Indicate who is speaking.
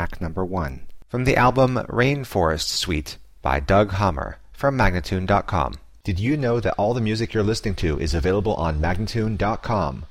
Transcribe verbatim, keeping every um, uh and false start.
Speaker 1: track number one, from the album Rainforest Suite by Doug Hammer, from Magnatune dot com. Did you know that all the music you're listening to is available on Magnatune dot com?